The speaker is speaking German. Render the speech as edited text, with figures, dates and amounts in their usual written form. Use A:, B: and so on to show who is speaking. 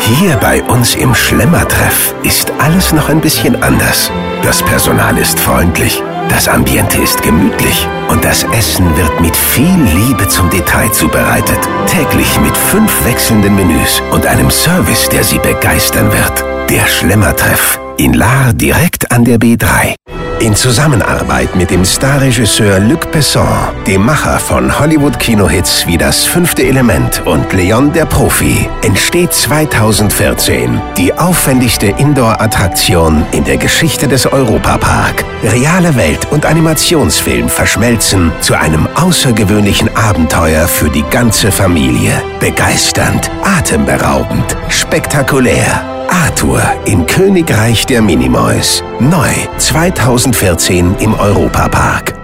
A: Hier bei uns im Schlemmertreff ist alles noch ein bisschen anders. Das Personal ist freundlich, das Ambiente ist gemütlich und das Essen wird mit viel Liebe zum Detail zubereitet. Täglich mit 5 wechselnden Menüs und einem Service, der Sie begeistern wird. Der Schlemmertreff in Lahr direkt an der B3. In Zusammenarbeit mit dem Starregisseur Luc Besson, dem Macher von Hollywood-Kinohits wie Das 5. Element und Leon der Profi, entsteht 2014 die aufwendigste Indoor-Attraktion in der Geschichte des Europa-Park. Reale Welt und Animationsfilm verschmelzen zu einem außergewöhnlichen Abenteuer für die ganze Familie. Begeisternd, atemberaubend, spektakulär. Arthur im Königreich der Minimoys. Neu 2014 im Europa-Park.